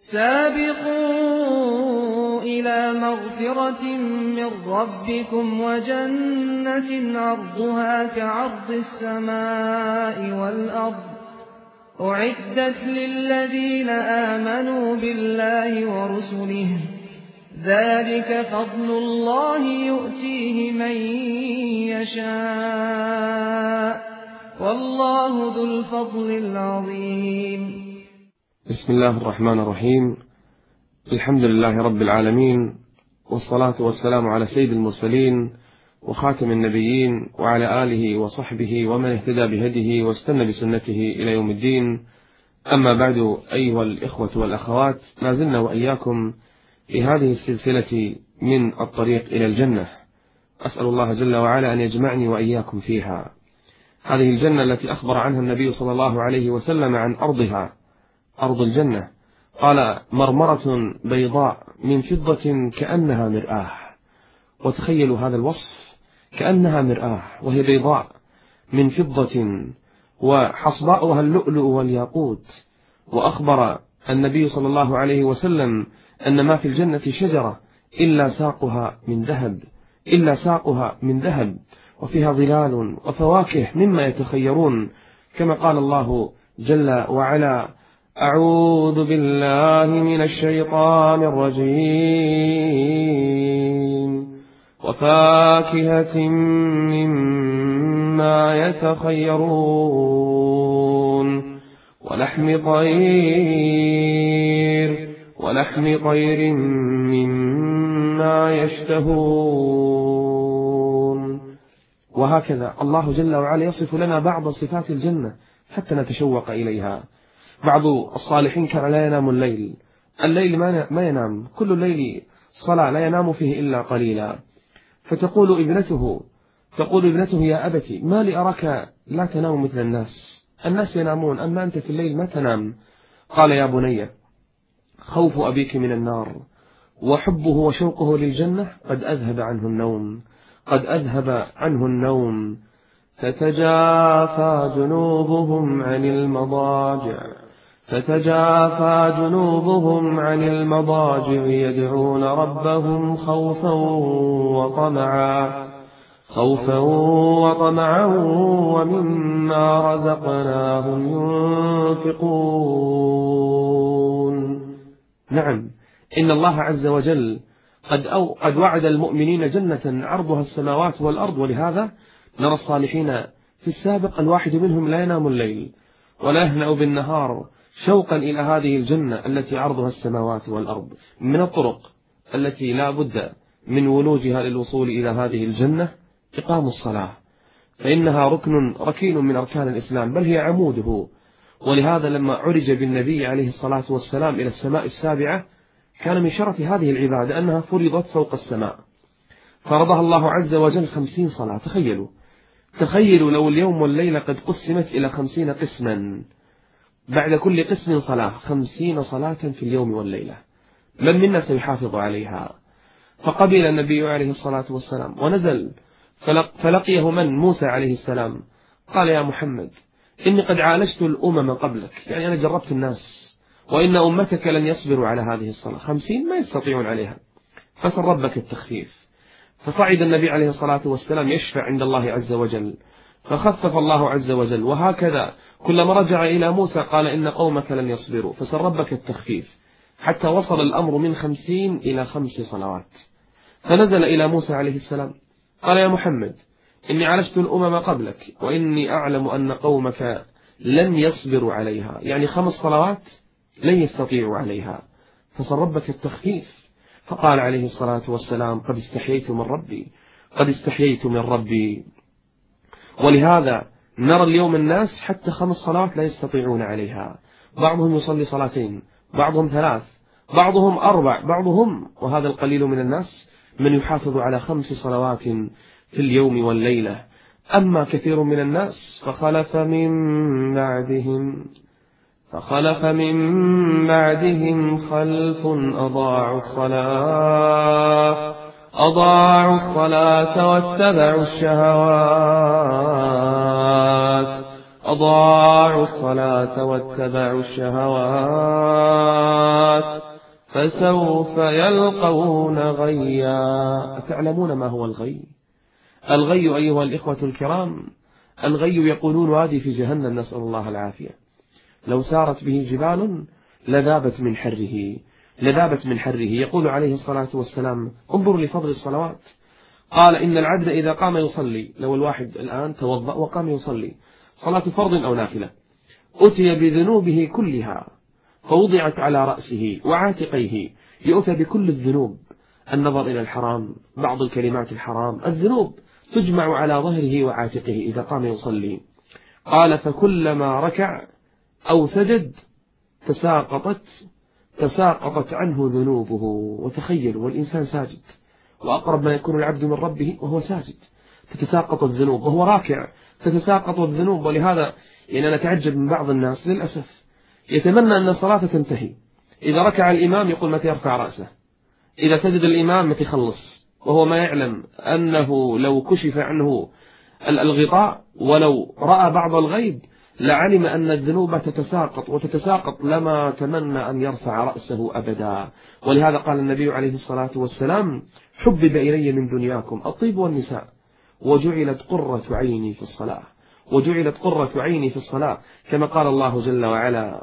سابقوا إلى مغفرة من ربكم وجنة عرضها كعرض السماء والأرض أعدت للذين آمنوا بالله ورسله ذلك فضل الله يؤتيه من يشاء والله ذو الفضل العظيم. بسم الله الرحمن الرحيم. الحمد لله رب العالمين، والصلاة والسلام على سيد المرسلين وخاتم النبيين وعلى آله وصحبه ومن اهتدى بهديه واستنى بسنته إلى يوم الدين. أما بعد، أيها الإخوة والأخوات، ما زلنا وإياكم في هذه السلسلة من الطريق إلى الجنة. أسأل الله جل وعلا أن يجمعني وإياكم فيها. هذه الجنة التي أخبر عنها النبي صلى الله عليه وسلم عن أرضها، أرض الجنة، قال: مرمرة بيضاء من فضة كأنها مرآة. وتخيلوا هذا الوصف، كأنها مرآة وهي بيضاء من فضة وحصباؤها اللؤلؤ والياقوت. وأخبر النبي صلى الله عليه وسلم أن ما في الجنة شجرة إلا ساقها من ذهب وفيها ظلال وفواكه مما يتخيرون، كما قال الله جل وعلا: أعوذ بالله من الشيطان الرجيم، وفاكهة مما يتخيرون، ولحم طير مما يشتهون. وهكذا الله جل وعلا يصف لنا بعض صفات الجنة حتى نتشوق إليها. بعض الصالحين كان لا ينام الليل ما ينام، كل الليل صلاة، لا ينام فيه إلا قليلا. فتقول ابنته: يا أبتي، ما لي أراك لا تنام مثل الناس ينامون، أما أنت في الليل ما تنام. قال: يا بني، خوف أبيك من النار وحبه وشوقه للجنة قد أذهب عنه النوم. تتجافى جنوبهم عن المضاجع يدعون ربهم خوفا وطمعا ومما رزقناهم ينفقون. نعم، إن الله عز وجل قد وعد المؤمنين جنة عرضها السماوات والأرض، ولهذا نرى الصالحين في السابق الواحد منهم لا ينام الليل ولا يهنأ بالنهار شوقا إلى هذه الجنة التي عرضها السماوات والأرض. من الطرق التي لا بد من ولوجها للوصول إلى هذه الجنة إقام الصلاة، فإنها ركين من أركان الإسلام، بل هي عموده. ولهذا لما عرج بالنبي عليه الصلاة والسلام إلى السماء السابعة، كان من شرف هذه العبادة أنها فرضت فوق السماء، فرضها الله عز وجل 50 صلاة. تخيلوا لو اليوم والليلة قد قسمت إلى 50 قسما، بعد كل قسم صلاة، 50 صلاة في اليوم والليلة، من منا سيحافظ عليها؟ فقبل النبي عليه الصلاة والسلام ونزل، فلقيه موسى عليه السلام. قال: يا محمد، إني قد عالجت الأمم قبلك، يعني أنا جربت الناس، وإن أمتك لن يصبروا على هذه الصلاة، 50 ما يستطيعون عليها، فسل ربك التخفيف. فصعد النبي عليه الصلاة والسلام يشفع عند الله عز وجل، فخفف الله عز وجل. وهكذا كلما رجع إلى موسى قال: إن قومك لن يصبروا، فسل ربك التخفيف، حتى وصل الأمر من 50 إلى 5 صلوات. فنزل إلى موسى عليه السلام قال: يا محمد، إني عالجت الأمم قبلك، وإني أعلم أن قومك لن يصبروا عليها، يعني 5 صلوات لن يستطيعوا عليها، فسل ربك التخفيف. فقال عليه الصلاة والسلام: قد استحييت من ربي. ولهذا نرى اليوم الناس حتى 5 صلوات لا يستطيعون عليها، بعضهم يصلي 2، بعضهم 3، بعضهم 4، بعضهم، وهذا القليل من الناس، من يحافظ على 5 صلوات في اليوم والليلة. أما كثير من الناس فخلف من بعدهم خلف أضاعوا الصلاة واتبعوا الشهوات فسوف يلقون غيا. تعلمون ما هو الغي؟ الغي أيها الإخوة الكرام، الغي يقولون وادي في جهنم، نسأل الله العافية، لو سارت به جبال لذابت من حره، لذابت من حره. يقول عليه الصلاة والسلام: انظر لفضل الصلوات، قال: إن العبد إذا قام يصلي، لو الواحد الآن توضأ وقام يصلي صلاة فرض أو نافلة، أتي بذنوبه كلها فوضعت على رأسه وعاتقيه، يؤتى بكل الذنوب، النظر إلى الحرام، بعض الكلمات الحرام، الذنوب تجمع على ظهره وعاتقه إذا قام يصلي. قال: فكلما ركع أو سجد تساقطت عنه ذنوبه. وتخيلوا والإنسان ساجد، وأقرب ما يكون العبد من ربه وهو ساجد، تتساقط الذنوب، وهو راكع تتساقط الذنوب. ولهذا أنا نتعجب من بعض الناس للأسف يتمنى أن الصلاة تنتهي، إذا ركع الإمام يقول متى يرفع رأسه، إذا سجد الإمام متى يخلص، وهو ما يعلم أنه لو كشف عنه الغطاء ولو رأى بعض الغيب لعلم أن الذنوب تتساقط لما تمنى أن يرفع رأسه أبدا. ولهذا قال النبي عليه الصلاة والسلام: حبب إلي من دنياكم الطيب والنساء وجعلت قرة عيني في الصلاة، وجعلت قرة عيني في الصلاة، كما قال الله جل وعلا: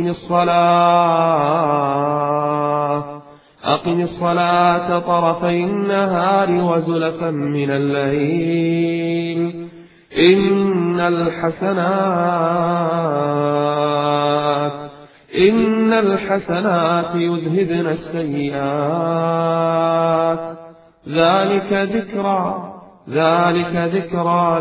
أقم الصلاة طرفي النهار وزلفا من الليل إن الحسنات يذهبن السيئات ذلك ذكرى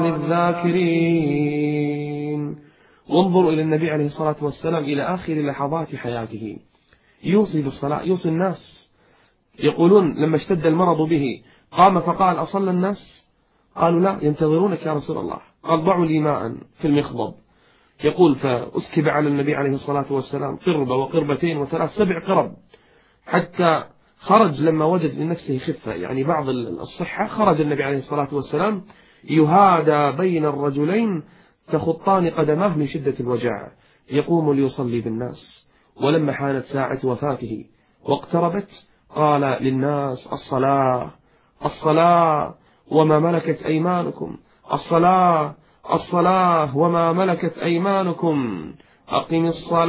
للذاكرين. وانظروا إلى النبي عليه الصلاة والسلام إلى آخر لحظات حياته يوصي بالصلاة، يوصي الناس. يقولون لما اشتد المرض به قام فقال: أصلى الناس؟ قالوا: لا، ينتظرونك يا رسول الله. قال: ضعوا لي ماء في المخضب. يقول: فأسكب على النبي عليه الصلاة والسلام قربة وقربتين وثلاث 7 قرب، حتى خرج لما وجد لنفسه خفة، يعني بعض الصحة، خرج النبي عليه الصلاة والسلام يهادى بين الرجلين تخطان قدماه من شدة الوجع، يقوم ليصلي بالناس. ولما حانت ساعة وفاته واقتربت قال للناس: الصلاة وما ملكت أيمانكم، الصلاة وما ملكت أيمانكم، أقم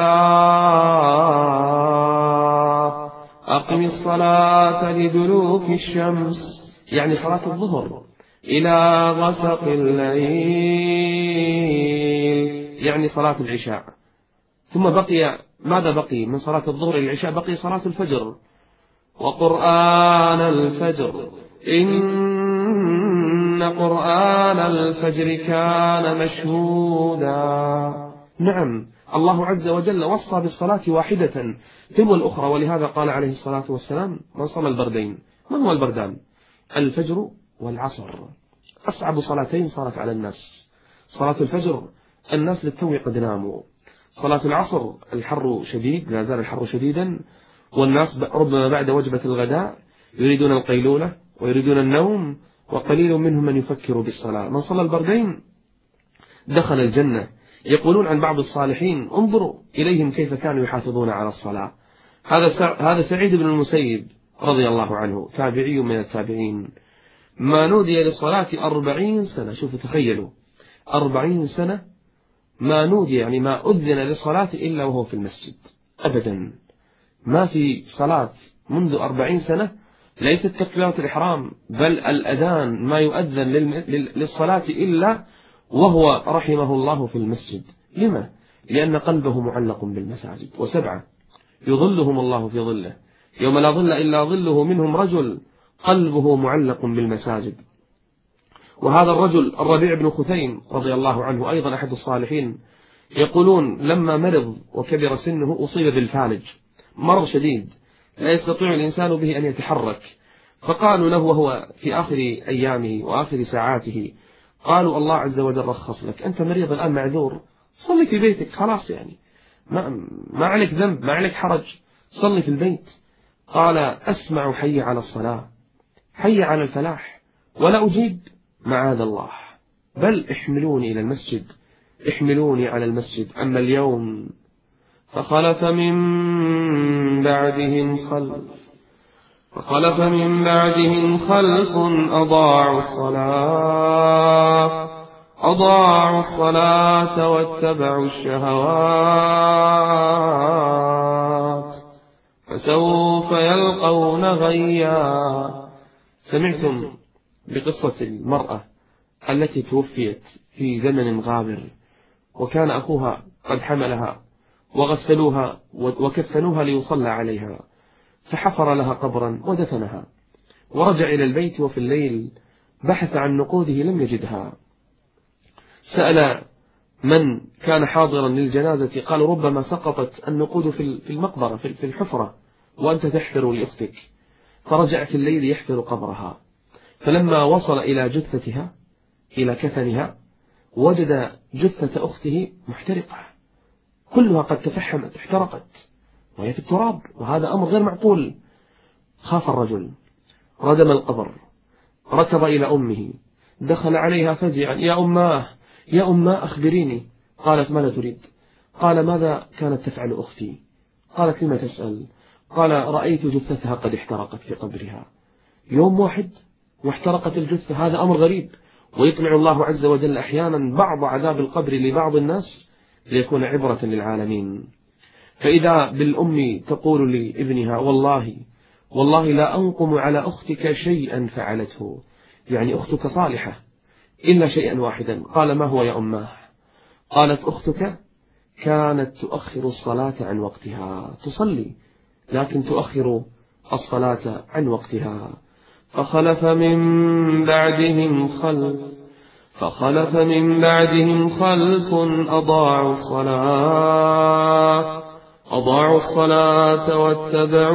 الصلاة لدلوك الشمس، يعني صلاة الظهر، إلى غسق الليل، يعني صلاة العشاء. ثم ماذا بقي من صلاة الظهر إلى العشاء؟ بقي صلاة الفجر. وقرآن الفجر إن قرآن الفجر كان مشهودا. نعم، الله عز وجل وصى بالصلاة واحدة تلو الأخرى. ولهذا قال عليه الصلاة والسلام: من صلى البردين. من هو البردان؟ الفجر والعصر، أصعب صلاتين صارت على الناس. صلاة الفجر الناس للتو قد ناموا، صلاة العصر الحر شديد، لا زال الحر شديدا، والناس ربما بعد وجبة الغداء يريدون القيلولة ويريدون النوم، وقليل منهم من يفكر بالصلاة. من صلى البردين دخل الجنة. يقولون عن بعض الصالحين: انظروا إليهم كيف كانوا يحافظون على الصلاة. هذا سعيد بن المسيب رضي الله عنه، تابعي من التابعين، ما نودي للصلاة 40 سنة. شوفوا تخيلوا 40 سنة ما نودي، يعني ما أذن للصلاة إلا وهو في المسجد أبدا. ما في صلاة منذ 40 سنة ليست تكبيرة الإحرام، بل الأذان ما يؤذن للصلاة إلا وهو رحمه الله في المسجد. لما؟ لأن قلبه معلق بالمساجد. 7 يظلهم الله في ظله يوم لا ظل إلا ظله، منهم رجل قلبه معلق بالمساجد. وهذا الرجل الربيع بن خثيم رضي الله عنه أيضا أحد الصالحين، يقولون لما مرض وكبر سنه أصيب بالفالج، مرض شديد لا يستطيع الإنسان به أن يتحرك. فقالوا له وهو في آخر أيامه وآخر ساعاته، قالوا: الله عز وجل رخص لك، أنت مريض الآن معذور، صلي في بيتك خلاص، يعني ما عليك ذنب، ما عليك حرج، صلي في البيت. قال: أسمع حي على الصلاة، حي على الفلاح، ولا أجيب، معاذ الله، بل احملوني إلى المسجد، احملوني على المسجد. أما اليوم فخلف من بعدهم خلف أضاعوا الصلاة واتبعوا الشهوات فسوف يلقون غيا. سمعتم بقصة المرأة التي توفيت في زمن غابر، وكان أخوها قد حملها وغسلوها وكفنوها ليصلى عليها، فحفر لها قبرا ودفنها، ورجع إلى البيت وفي الليل بحث عن نقوده لم يجدها. سأل من كان حاضرا للجنازة، قال ربما سقطت النقود في المقبرة في الحفرة وأنت تحفر لأختك. فرجع في الليل يحفر قبرها، فلما وصل إلى جثتها إلى كفنها وجد جثة أخته محترقة كلها قد تفحمت احترقت وهي في التراب، وهذا أمر غير معقول. خاف الرجل، ردم القبر، ركض إلى أمه، دخل عليها فزعا: يا أماه أخبريني. قالت: ماذا تريد؟ قال: ماذا كانت تفعل أختي؟ قالت: لما تسأل؟ قال: رأيت جثتها قد احترقت في قبرها. يوم واحد واحترقت الجثة، هذا أمر غريب. ويطلع الله عز وجل أحيانا بعض عذاب القبر لبعض الناس ليكون عبرة للعالمين. فإذا بالأم تقول لابنها: والله لا أنقم على أختك شيئا فعلته، يعني أختك صالحة، إلا شيئا واحدا. قال: ما هو يا أماه؟ قالت: أختك كانت تؤخر الصلاة عن وقتها، تصلي لكن تؤخر الصلاة عن وقتها. فخلف من بعدهم خلف أضاعوا الصلاة واتبعوا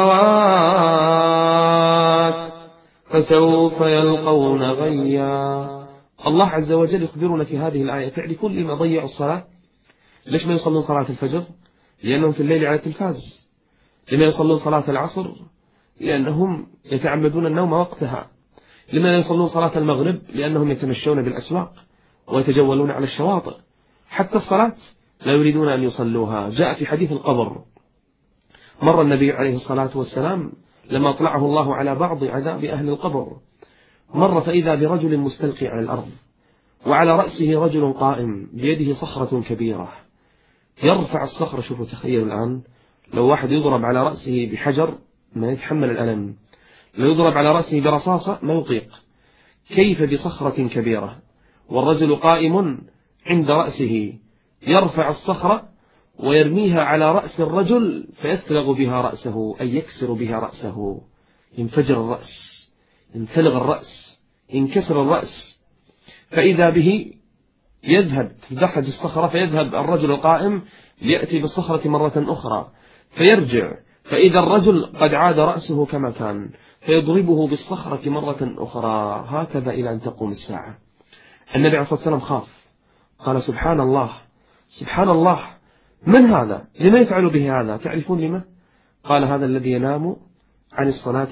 الشهوات فسوف يلقون غيا. الله عز وجل يخبرنا في هذه الآية: تعرفون لما ضيعوا الصلاة؟ ليش ما يصلون صلاة الفجر؟ لأنهم في الليل على التلفاز. لما يصلون صلاة العصر؟ لأنهم يتعمدون النوم وقتها. لما يصلون صلاة المغرب؟ لأنهم يتمشون بالأسواق ويتجولون على الشواطئ. حتى الصلاة لا يريدون أن يصلوها. جاء في حديث القبر: مر النبي عليه الصلاة والسلام لما أطلعه الله على بعض عذاب أهل القبر، مر فإذا برجل مستلقي على الأرض، وعلى رأسه رجل قائم بيده صخرة كبيرة يرفع الصخرة. شوفوا تخيلوا الآن، لو واحد يضرب على رأسه بحجر ما يتحمل الألم، لو يضرب على رأسه برصاصة ما يطيق، كيف بصخرة كبيرة والرجل قائم عند رأسه يرفع الصخرة ويرميها على رأس الرجل فيثلغ بها رأسه، أي يكسر بها رأسه، ينفجر الرأس، ينفلغ الرأس، ينكسر الرأس. فإذا به يذهب تزحج الصخرة، فيذهب الرجل القائم ليأتي بالصخرة مرة أخرى فيرجع، فإذا الرجل قد عاد رأسه كما كان فيضربه بالصخرة مرة أخرى، هكذا إلى أن تقوم الساعة. النبي عليه الصلاة والسلام خاف، قال: سبحان الله، من هذا؟ لما يفعل به هذا؟ تعرفون لما؟ قال: هذا الذي ينام عن الصلاة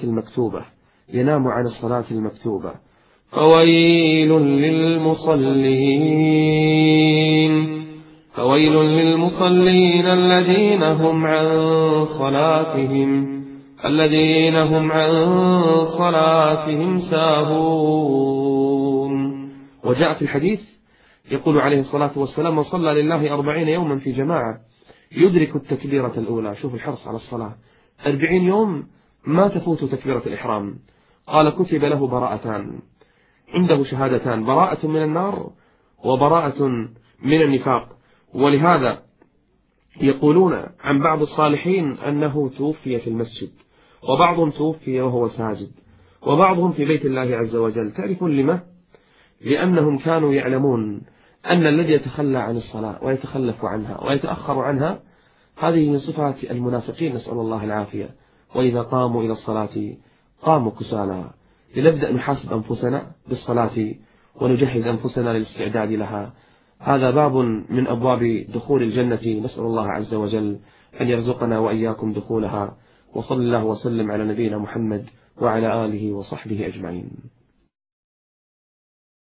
المكتوبة. فويل للمصلين الذين هم عن صلاتهم ساهون. وجاء في الحديث يقول عليه الصلاة والسلام: من صلى لله 40 يوما في جماعة يدرك التكبيرة الأولى. شوف الحرص على الصلاة، 40 يوم ما تفوت تكبيرة الإحرام. قال: كتب له براءتان، عنده شهادتان: براءة من النار وبراءة من النفاق. ولهذا يقولون عن بعض الصالحين أنه توفي في المسجد، وبعضهم توفي وهو ساجد، وبعضهم في بيت الله عز وجل. تعرفون لما؟ لأنهم كانوا يعلمون أن الذي يتخلى عن الصلاة ويتخلف عنها ويتأخر عنها هذه من صفات المنافقين، نسأل الله العافية. وإذا قاموا إلى الصلاة قاموا كسالى. لنبدأ نحاسب أنفسنا بالصلاة ونجهز أنفسنا للاستعداد لها. هذا باب من أبواب دخول الجنة، نسأل الله عز وجل أن يرزقنا وإياكم دخولها. وصلى الله وسلم على نبينا محمد وعلى آله وصحبه أجمعين.